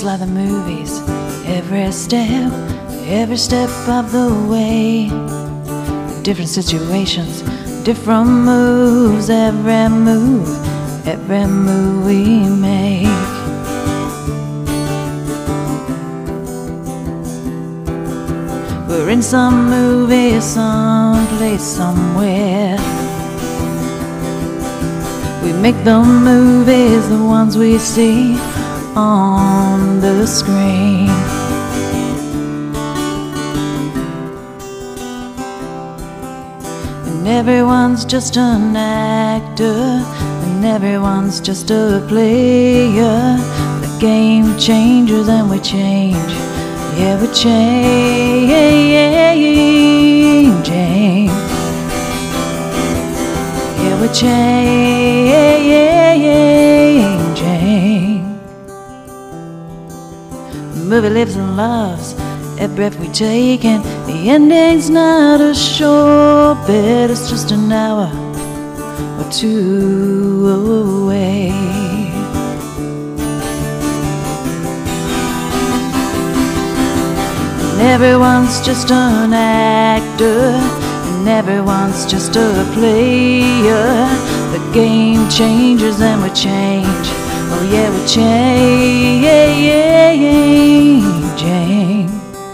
just like the movies. Every step of the way. Different situations, different moves. Every move we make. We're in some movie, someplace, somewhere. We make the movies, the ones we see on the screen. And everyone's just an actor, and everyone's just a player. The game changes and we change. Yeah, we're changing. Yeah, we're changing. The movie lives and loves every breath we take, and the ending's not a sure bet. It's just an hour or two away. Everyone's just an actor, and everyone's just a player. The game changes and we change. Oh yeah, we're changing.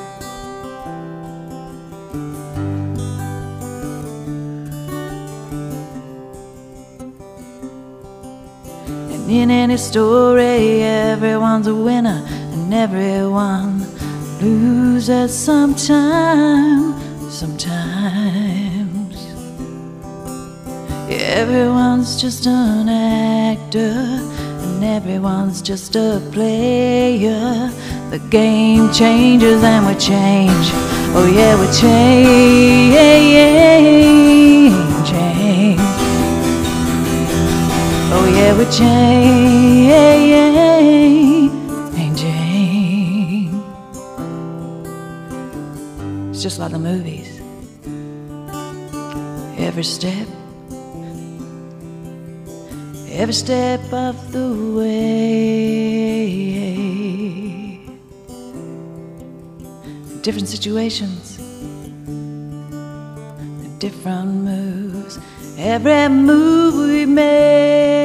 And in any story, everyone's a winner, and everyone loses sometimes. Everyone's just an actor, and everyone's just a player. The game changes and we change. Oh yeah, we're changing. Oh yeah, we're changing. It's just like the movies. Every step of the way. Different situations, different moves. Every move we make.